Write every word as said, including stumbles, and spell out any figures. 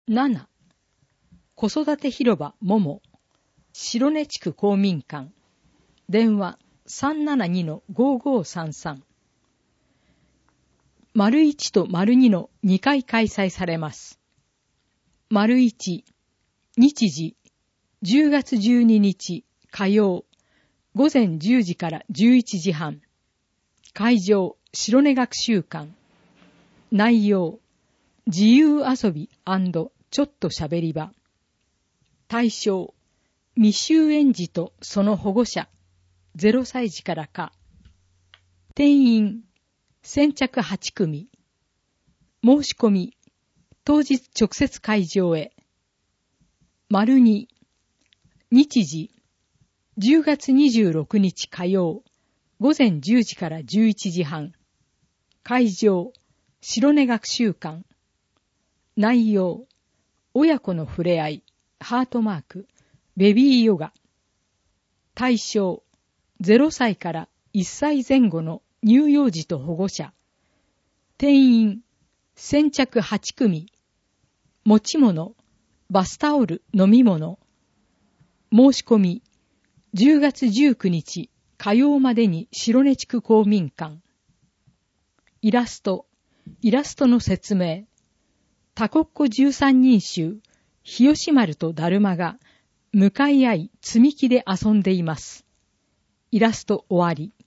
なな、子育て広場もも、白根地区公民館、電話 さんななにのごーごーさんさん。丸いちと丸にのにかい開催されます。丸いち、日時、じゅうがつじゅうににち火曜、午前じゅうじからじゅういちじはん。会場、白根学習館。内容、自由遊び&ちょっとしゃべり場。対象、未就園児とその保護者、ゼロさいじからか。定員、先着はちくみ。申し込み、当日直接会場へ。丸に、日時、じゅうがつにじゅうろくにち火曜、午前じゅうじからじゅういちじはん。会場、白根学習館。内容、親子の触れ合い、ハートマーク、ベビーヨガ。対象、ゼロさいからいっさいぜん後の乳幼児と保護者。定員、先着はちくみ。持ち物、バスタオル、飲み物。申し込み、じゅうがつじゅうくにち火曜までに白根地区公民館。イラスト、イラストの説明。タコッコじゅうさんにん衆、日吉丸とだるまが向かい合い積み木で遊んでいます。イラスト終わり。